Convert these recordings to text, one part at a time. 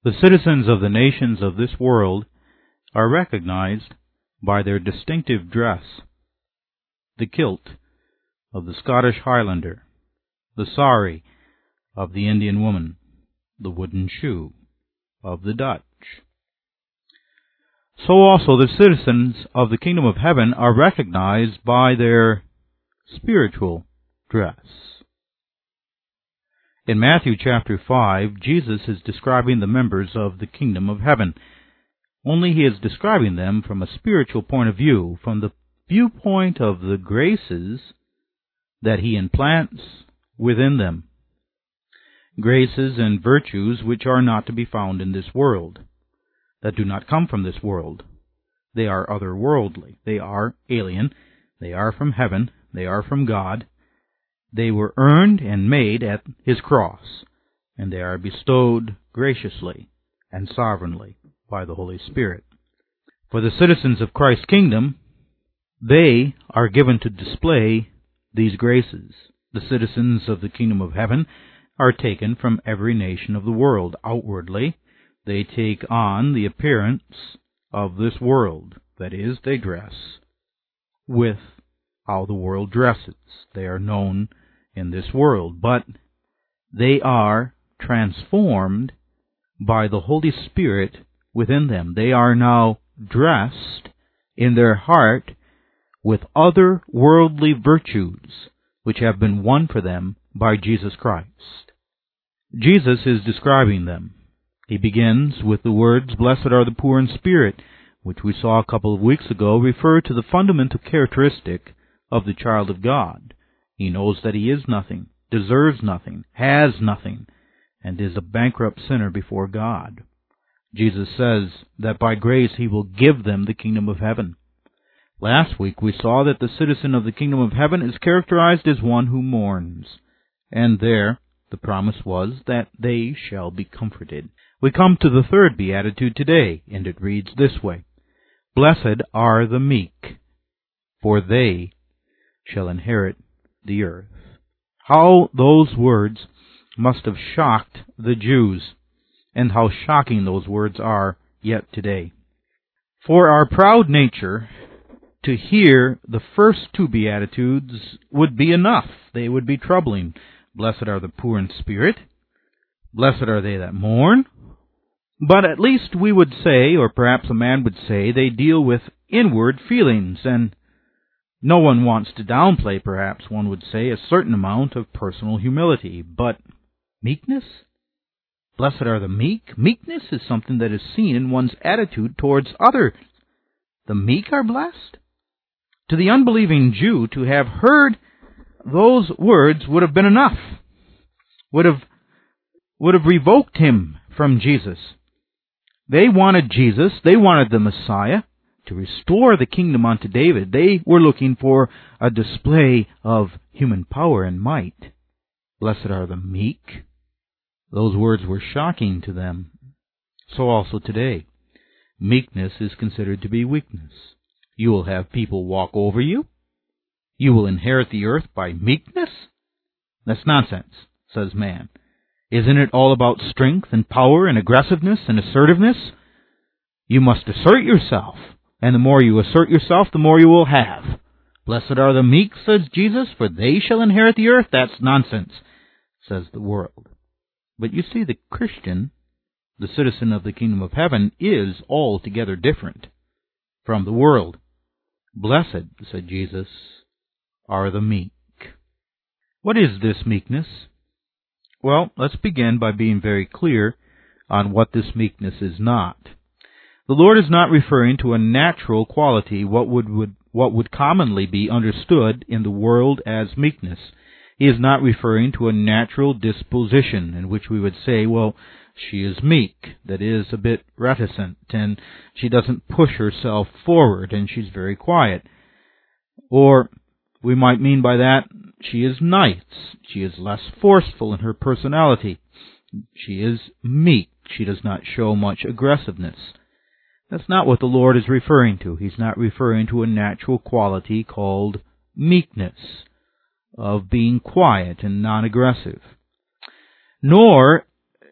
The citizens of the nations of this world are recognized by their distinctive dress: the kilt of the Scottish Highlander, the sari of the Indian woman, the wooden shoe of the Dutch. So also the citizens of the kingdom of heaven are recognized by their spiritual dress. In Matthew chapter 5, Jesus is describing the members of the kingdom of heaven, only he is describing them from a spiritual point of view, from the viewpoint of the graces that he implants within them. Graces and virtues which are not to be found in this world, that do not come from this world. They are otherworldly. They are alien. They are from heaven. They are from God. They were earned and made at his cross, and they are bestowed graciously and sovereignly by the Holy Spirit. For the citizens of Christ's kingdom, they are given to display these graces. The citizens of the kingdom of heaven are taken from every nation of the world. Outwardly, they take on the appearance of this world. That is, they dress with how the world dresses. They are known in this world, but they are transformed by the Holy Spirit within them. They are now dressed in their heart with other worldly virtues which have been won for them by Jesus Christ. Jesus is describing them. He begins with the words, "Blessed are the poor in spirit," which we saw a couple of weeks ago refer to the fundamental characteristic of the child of God. He knows that he is nothing, deserves nothing, has nothing, and is a bankrupt sinner before God. Jesus says that by grace he will give them the kingdom of heaven. Last week we saw that the citizen of the kingdom of heaven is characterized as one who mourns, and there the promise was that they shall be comforted. We come to the third beatitude today, and it reads this way: "Blessed are the meek, for they shall inherit the earth." How those words must have shocked the Jews, and how shocking those words are yet today. For our proud nature, to hear the first two Beatitudes would be enough. They would be troubling. Blessed are the poor in spirit. Blessed are they that mourn. But at least we would say, or perhaps a man would say, they deal with inward feelings, and no one wants to downplay, perhaps one would say, a certain amount of personal humility. But meekness? Blessed are the meek? Meekness is something that is seen in one's attitude towards others. The meek are blessed? To the unbelieving Jew, to have heard those words would have been enough, would have revoked him from Jesus. They wanted Jesus, they wanted the Messiah to restore the kingdom unto David. They were looking for a display of human power and might. Blessed are the meek. Those words were shocking to them. So also today. Meekness is considered to be weakness. You will have people walk over you. You will inherit the earth by meekness? That's nonsense, says man. Isn't it all about strength and power and aggressiveness and assertiveness? You must assert yourself, and the more you assert yourself, the more you will have. Blessed are the meek, says Jesus, for they shall inherit the earth. That's nonsense, says the world. But you see, the Christian, the citizen of the kingdom of heaven, is altogether different from the world. Blessed, said Jesus, are the meek. What is this meekness? Well, let's begin by being very clear on what this meekness is not. The Lord is not referring to a natural quality, what would commonly be understood in the world as meekness. He is not referring to a natural disposition in which we would say, well, she is meek, that is, a bit reticent, and she doesn't push herself forward, and she's very quiet. Or we might mean by that, she is nice, she is less forceful in her personality. She is meek, she does not show much aggressiveness. That's not what the Lord is referring to. He's not referring to a natural quality called meekness, of being quiet and non-aggressive. Nor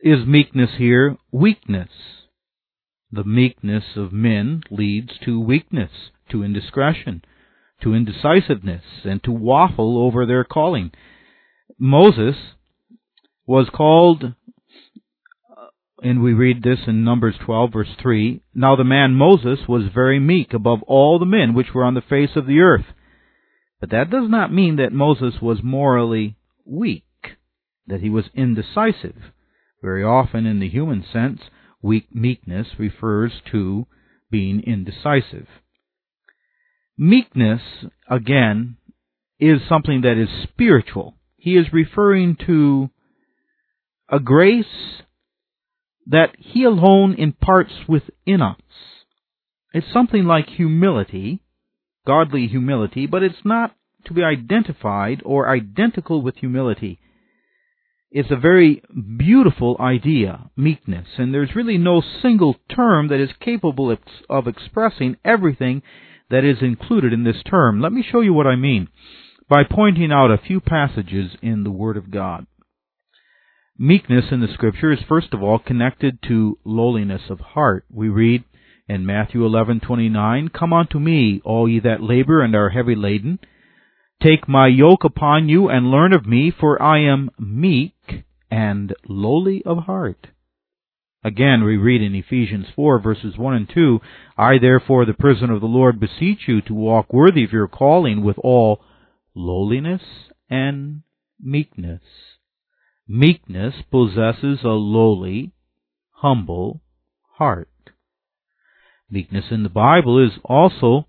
is meekness here weakness? The meekness of men leads to weakness, to indiscretion, to indecisiveness, and to waffle over their calling. Moses was called, and we read this in Numbers 12, verse 3, "Now the man Moses was very meek above all the men which were on the face of the earth." But that does not mean that Moses was morally weak, that he was indecisive. Very often, in the human sense, meekness refers to being indecisive. Meekness, again, is something that is spiritual. He is referring to a grace that He alone imparts within us. It's something like humility, godly humility, but it's not to be identified or identical with humility. It's a very beautiful idea, meekness, and there's really no single term that is capable of expressing everything that is included in this term. Let me show you what I mean by pointing out a few passages in the Word of God. Meekness in the Scripture is first of all connected to lowliness of heart. We read in Matthew 11:29, "Come unto me, all ye that labor and are heavy laden. Take my yoke upon you, and learn of me, for I am meek and lowly of heart." Again, we read in Ephesians 4, verses 1 and 2, "I therefore, the prisoner of the Lord, beseech you to walk worthy of your calling with all lowliness and meekness." Meekness possesses a lowly, humble heart. Meekness in the Bible is also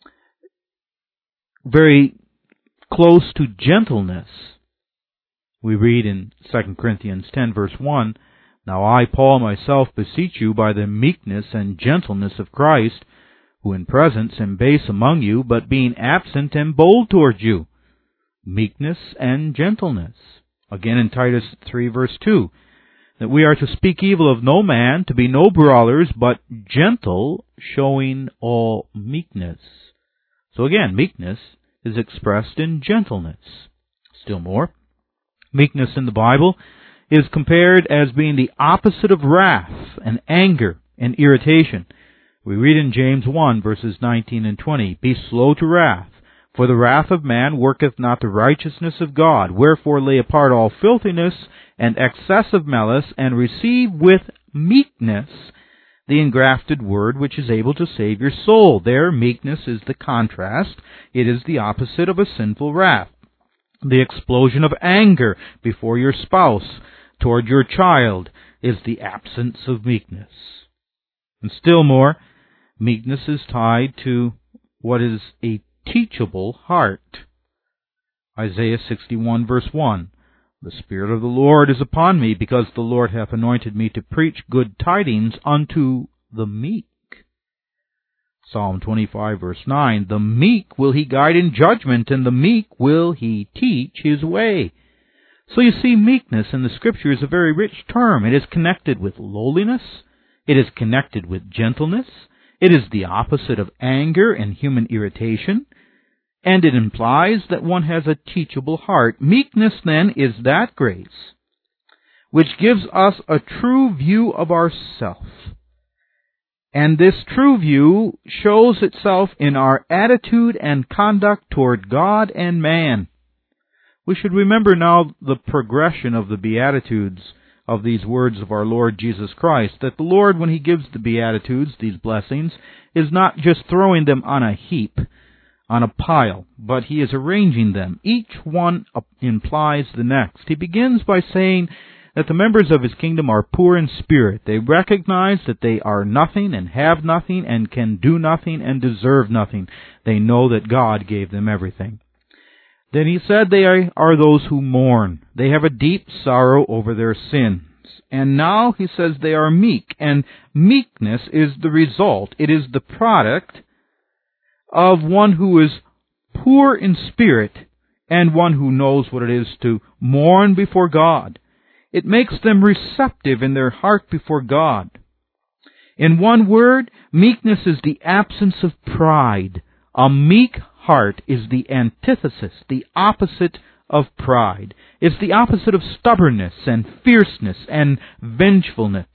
very close to gentleness. We read in 2 Corinthians 10, verse 1, "Now I, Paul, myself beseech you by the meekness and gentleness of Christ, who in presence am base among you, but being absent am bold toward you." Meekness and gentleness. Again in Titus 3, verse 2, that we are to speak evil of no man, to be no brawlers, but gentle, showing all meekness. So again, meekness is expressed in gentleness. Still more, meekness in the Bible is compared as being the opposite of wrath and anger and irritation. We read in James 1, verses 19 and 20, "Be slow to wrath, for the wrath of man worketh not the righteousness of God. Wherefore lay apart all filthiness and excess of malice, and receive with meekness the engrafted word which is able to save your soul." There, meekness is the contrast. It is the opposite of a sinful wrath. The explosion of anger before your spouse, toward your child, is the absence of meekness. And still more, meekness is tied to what is a teachable heart. Isaiah 61, verse 1, "The Spirit of the Lord is upon me, because the Lord hath anointed me to preach good tidings unto the meek." Psalm 25, verse 9, "The meek will He guide in judgment, and the meek will He teach His way." So you see, meekness in the Scripture is a very rich term. It is connected with lowliness. It is connected with gentleness. It is the opposite of anger and human irritation. And it implies that one has a teachable heart. Meekness, then, is that grace which gives us a true view of ourself. And this true view shows itself in our attitude and conduct toward God and man. We should remember now the progression of the Beatitudes of these words of our Lord Jesus Christ, that the Lord, when He gives the Beatitudes, these blessings, is not just throwing them on a heap, on a pile, but He is arranging them. Each one implies the next. He begins by saying that the members of His kingdom are poor in spirit. They recognize that they are nothing and have nothing and can do nothing and deserve nothing. They know that God gave them everything. Then He said they are those who mourn. They have a deep sorrow over their sins. And now He says they are meek, and meekness is the result. It is the product of one who is poor in spirit and one who knows what it is to mourn before God. It makes them receptive in their heart before God. In one word, meekness is the absence of pride. A meek heart is the antithesis, the opposite of pride. It's the opposite of stubbornness and fierceness and vengefulness.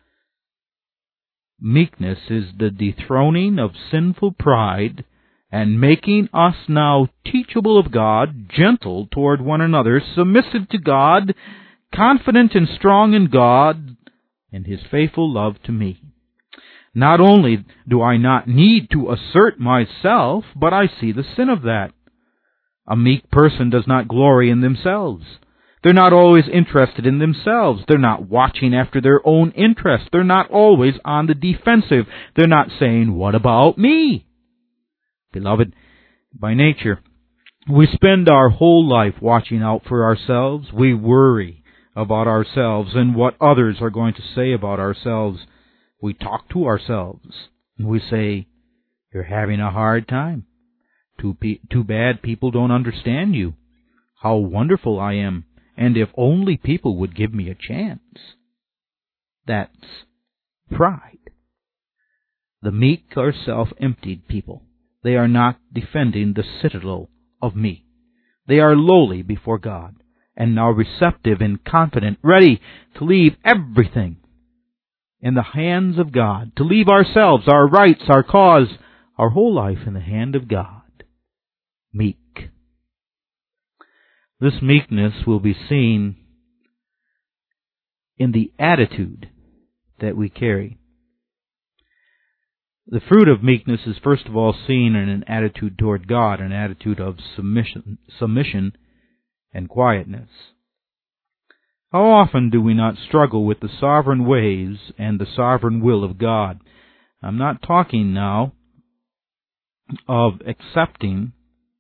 Meekness is the dethroning of sinful pride and making us now teachable of God, gentle toward one another, submissive to God, confident and strong in God and His faithful love to me. Not only do I not need to assert myself, but I see the sin of that. A meek person does not glory in themselves. They're not always interested in themselves. They're not watching after their own interests. They're not always on the defensive. They're not saying, "What about me?" Beloved, by nature, we spend our whole life watching out for ourselves. We worry about ourselves and what others are going to say about ourselves. We talk to ourselves, and we say, "You're having a hard time. Too bad people don't understand you. How wonderful I am, and if only people would give me a chance." That's pride. The meek are self-emptied people. They are not defending the citadel of me. They are lowly before God, and now receptive and confident, ready to leave everything in the hands of God, to leave ourselves, our rights, our cause, our whole life in the hand of God. Meek. This meekness will be seen in the attitude that we carry. The fruit of meekness is first of all seen in an attitude toward God, an attitude of submission and quietness. How often do we not struggle with the sovereign ways and the sovereign will of God? I'm not talking now of accepting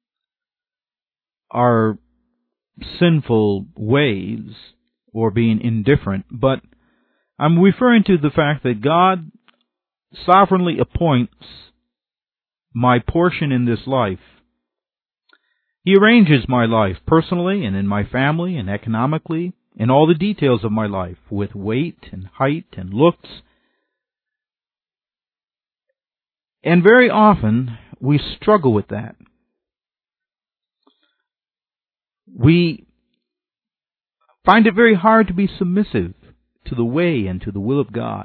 our sinful ways or being indifferent, but I'm referring to the fact that God sovereignly appoints my portion in this life. He arranges my life personally and in my family and economically, in all the details of my life, with weight and height and looks. And very often we struggle with that. We find it very hard to be submissive to the way and to the will of God.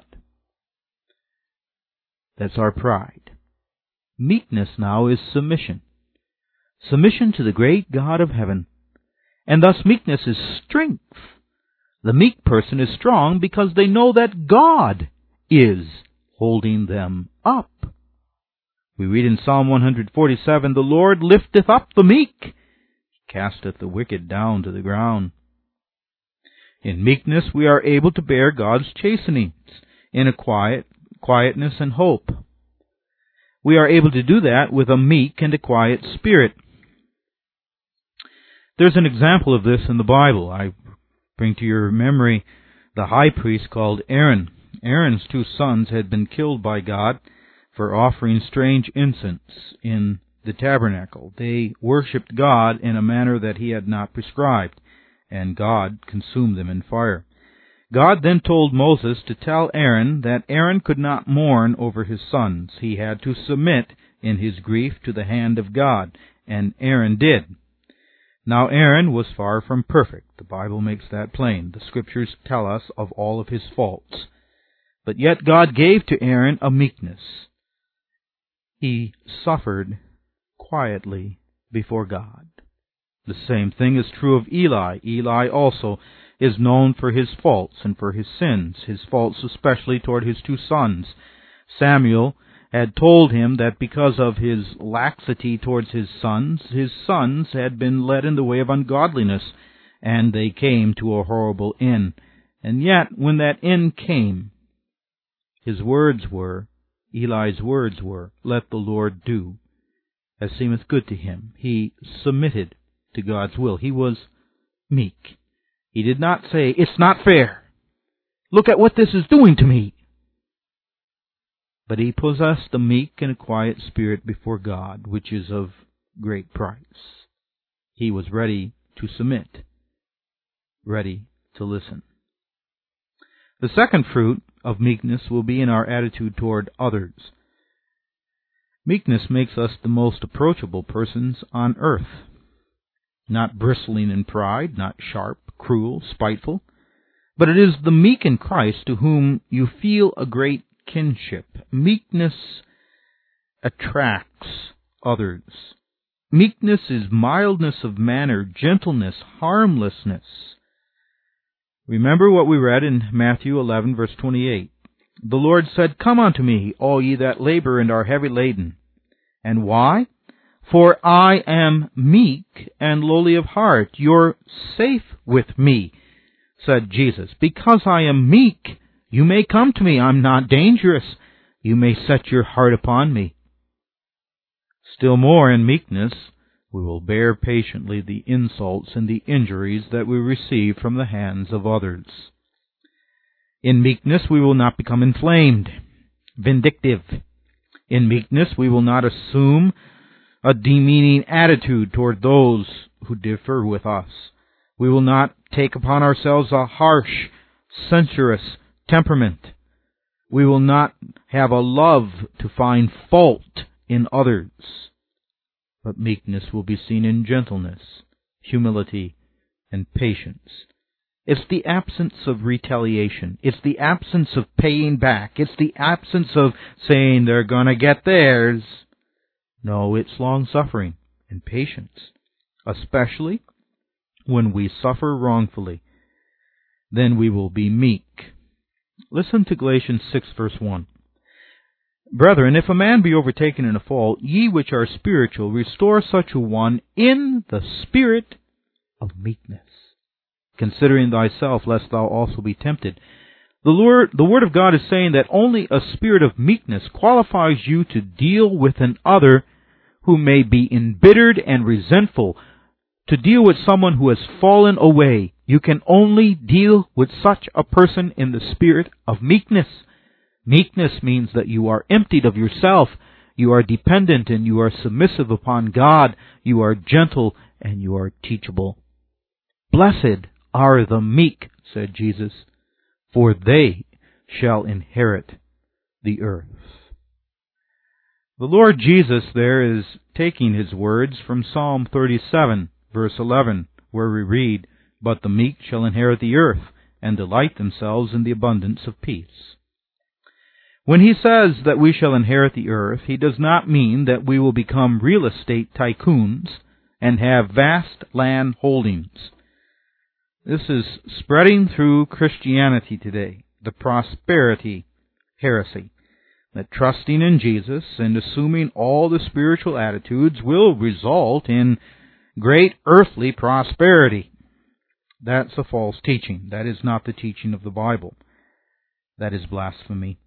That's our pride. Meekness now is submission. Submission to the great God of heaven. And thus meekness is strength. The meek person is strong because they know that God is holding them up. We read in Psalm 147, "The Lord lifteth up the meek, casteth the wicked down to the ground." In meekness we are able to bear God's chastenings in a quietness and hope. We are able to do that with a meek and a quiet spirit. There's an example of this in the Bible. I bring to your memory the high priest called Aaron. Aaron's 2 sons had been killed by God for offering strange incense in the tabernacle. They worshipped God in a manner that He had not prescribed, and God consumed them in fire. God then told Moses to tell Aaron that Aaron could not mourn over his sons. He had to submit in his grief to the hand of God, and Aaron did. Now Aaron was far from perfect. The Bible makes that plain. The Scriptures tell us of all of his faults. But yet God gave to Aaron a meekness. He suffered quietly before God. The same thing is true of Eli. Eli also is known for his faults and for his sins, his faults especially toward his 2 sons. Samuel had told him that because of his laxity towards his sons had been led in the way of ungodliness, and they came to a horrible end. And yet, when that end came, Eli's words were, "Let the Lord do as seemeth good to him." He submitted to God's will. He was meek. He did not say, "It's not fair. Look at what this is doing to me." But he possessed a meek and a quiet spirit before God, which is of great price. He was ready to submit, ready to listen. The second fruit of meekness will be in our attitude toward others. Meekness makes us the most approachable persons on earth. not bristling in pride, not sharp, cruel, spiteful, but it is the meek in Christ to whom you feel a great kinship. Meekness attracts others. Meekness is mildness of manner, gentleness, harmlessness. Remember what we read in Matthew 11, verse 28. The Lord said, "Come unto me, all ye that labor and are heavy laden." And why? "For I am meek and lowly of heart." You're safe with me, said Jesus. Because I am meek, you may come to me. I'm not dangerous. You may set your heart upon me. Still more, in meekness, we will bear patiently the insults and the injuries that we receive from the hands of others. In meekness, we will not become inflamed, vindictive. In meekness, we will not assume a demeaning attitude toward those who differ with us. We will not take upon ourselves a harsh, censorious temperament. We will not have a love to find fault in others. But meekness will be seen in gentleness, humility, and patience. It's the absence of retaliation. It's the absence of paying back. It's the absence of saying they're going to get theirs. No, it's long-suffering and patience, especially when we suffer wrongfully. Then we will be meek. Listen to Galatians 6, verse 1. Brethren, if a man be overtaken in a fault, ye which are spiritual, restore such a one in the spirit of meekness, considering thyself, lest thou also be tempted. The Word of God is saying that only a spirit of meekness qualifies you to deal with an other who may be embittered and resentful, to deal with someone who has fallen away. You can only deal with such a person in the spirit of meekness. Meekness means that you are emptied of yourself, you are dependent and you are submissive upon God, you are gentle and you are teachable. Blessed are the meek, said Jesus, for they shall inherit the earth. The Lord Jesus there is taking his words from Psalm 37, verse 11, where we read, "But the meek shall inherit the earth, and delight themselves in the abundance of peace." When he says that we shall inherit the earth, he does not mean that we will become real estate tycoons and have vast land holdings. This is spreading through Christianity today, the prosperity heresy, that trusting in Jesus and assuming all the spiritual attitudes will result in great earthly prosperity. That's a false teaching. That is not the teaching of the Bible. That is blasphemy.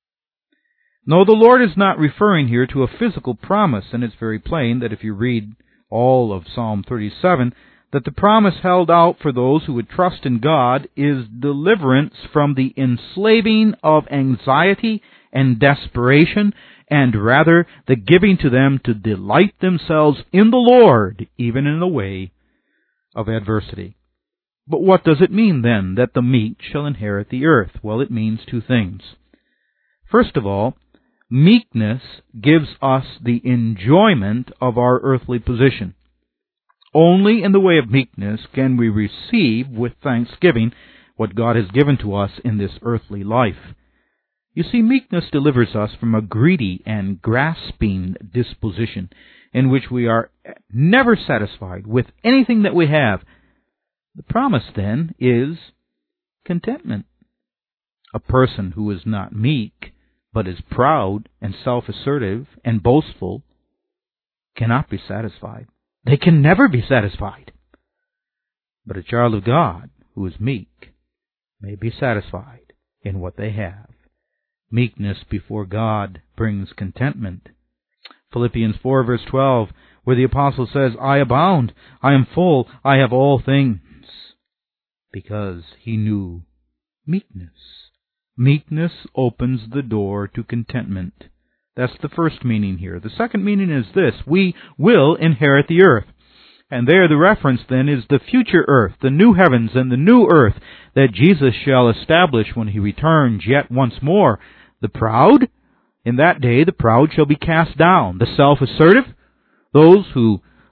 No, the Lord is not referring here to a physical promise, and it's very plain that if you read all of Psalm 37, that the promise held out for those who would trust in God is deliverance from the enslaving of anxiety and desperation, and rather the giving to them to delight themselves in the Lord, even in the way of adversity. But what does it mean, then, that the meek shall inherit the earth? Well, it means two things. First of all, meekness gives us the enjoyment of our earthly position. Only in the way of meekness can we receive with thanksgiving what God has given to us in this earthly life. You see, meekness delivers us from a greedy and grasping disposition in which we are never satisfied with anything that we have. The promise, then, is contentment. A person who is not meek, but is proud and self-assertive and boastful, cannot be satisfied. They can never be satisfied. But a child of God who is meek may be satisfied in what they have. Meekness before God brings contentment. Philippians 4, verse 12, where the apostle says, "I abound, I am full, I have all things," because he knew meekness. Meekness opens the door to contentment. That's the first meaning here. The second meaning is this: we will inherit the earth. And there the reference then is the future earth, the new heavens and the new earth that Jesus shall establish when he returns yet once more. The proud, in that day the proud shall be cast down. The self-assertive, those who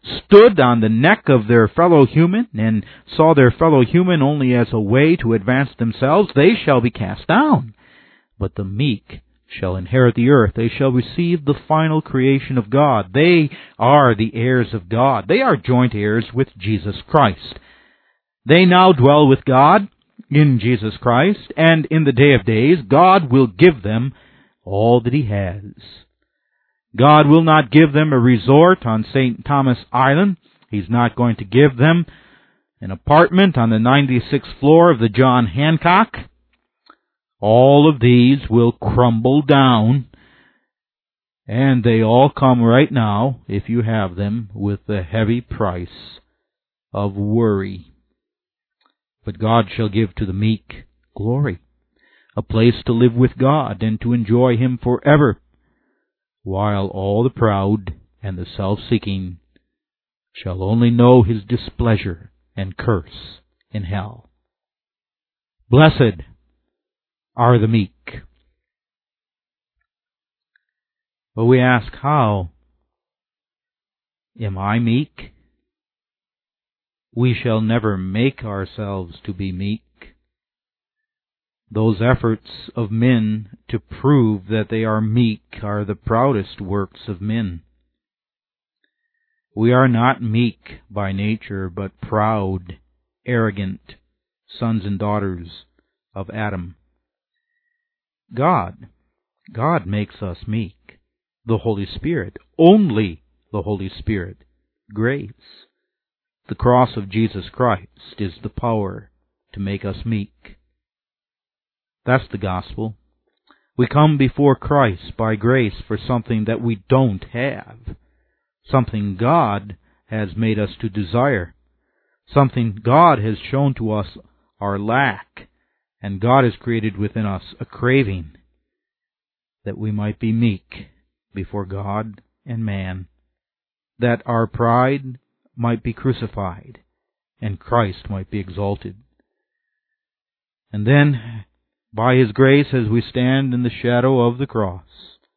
stood on the neck of their fellow human and saw their fellow human only as a way to advance themselves, they shall be cast down. But the meek shall inherit the earth. They shall receive the final creation of God. They are the heirs of God. They are joint heirs with Jesus Christ. They now dwell with God in Jesus Christ, and in the day of days, God will give them all that He has. God will not give them a resort on St. Thomas Island. He's not going to give them an apartment on the 96th floor of the John Hancock. All of these will crumble down, and they all come right now, if you have them, with the heavy price of worry. But God shall give to the meek glory, a place to live with God and to enjoy Him forever, while all the proud and the self-seeking shall only know His displeasure and curse in hell. Blessed are the meek. But we ask, how? Am I meek? We shall never make ourselves to be meek. Those efforts of men to prove that they are meek are the proudest works of men. We are not meek by nature, but proud, arrogant sons and daughters of Adam. God makes us meek. The Holy Spirit, only the Holy Spirit, grace. The cross of Jesus Christ is the power to make us meek. That's the gospel. We come before Christ by grace for something that we don't have, something God has made us to desire, something God has shown to us our lack, and God has created within us a craving that we might be meek before God and man, that our pride might be crucified and Christ might be exalted. And then, by His grace, as we stand in the shadow of the cross,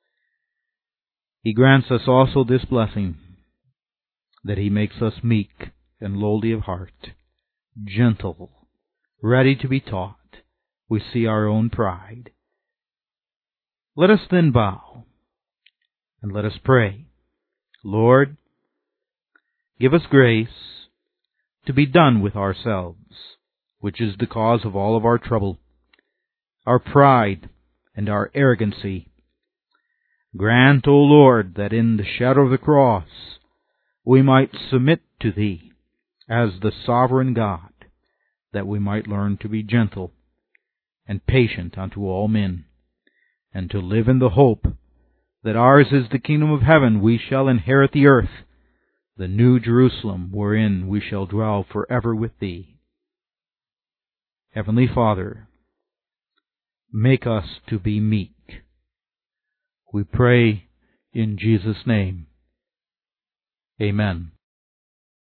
He grants us also this blessing, that He makes us meek and lowly of heart, gentle, ready to be taught. We see our own pride. Let us then bow, and let us pray. Lord, give us grace to be done with ourselves, which is the cause of all of our trouble, our pride and our arrogancy. Grant, O Lord, that in the shadow of the cross we might submit to Thee as the sovereign God, that we might learn to be gentle and patient unto all men, and to live in the hope that ours is the kingdom of heaven. We shall inherit the earth, the new Jerusalem, wherein we shall dwell forever with Thee. Heavenly Father, make us to be meek. We pray in Jesus' name. Amen.